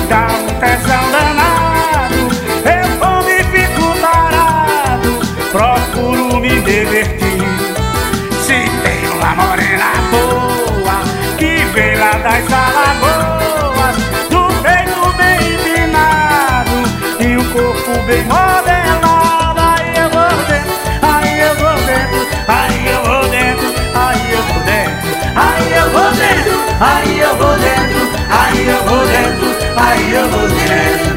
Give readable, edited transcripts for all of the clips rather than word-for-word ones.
dá um tesão danado. Eu como e fico parado, procuro me divertir. Se tem uma morena boa que vem lá das Alagoas, do peito bem empinado e o corpo bem modelado, aí eu vou dentro, aí eu vou dentro, aí eu vou dentro, aí eu vou dentro, aí eu vou dentro, aí eu vou dentro, aí eu vou dentro, aí eu vou dentro.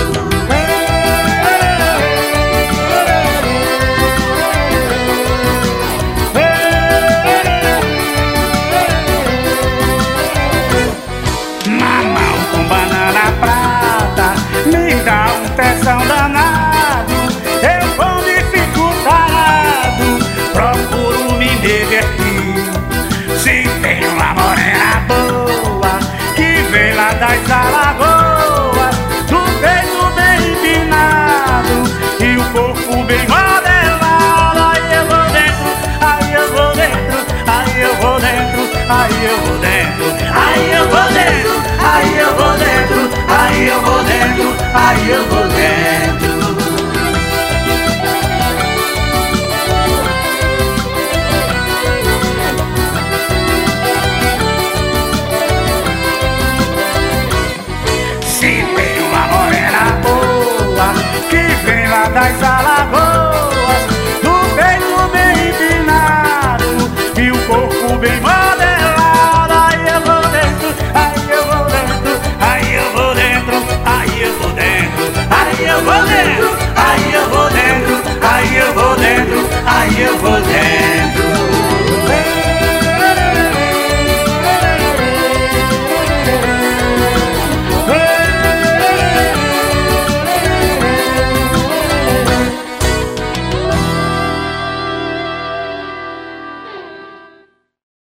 Mamão com banana prata me dá um tesão danado. Eu como e fico parado, procuro me divertir. Se tem uma morena boa que vem lá das Alagoas, do peito bem empinado e o corpo bem modelado, aí eu vou dentro, aí eu vou dentro, aí eu vou dentro, aí eu vou dentro, aí eu vou dentro, aí eu vou dentro, aí eu vou dentro, aí eu vou dentro.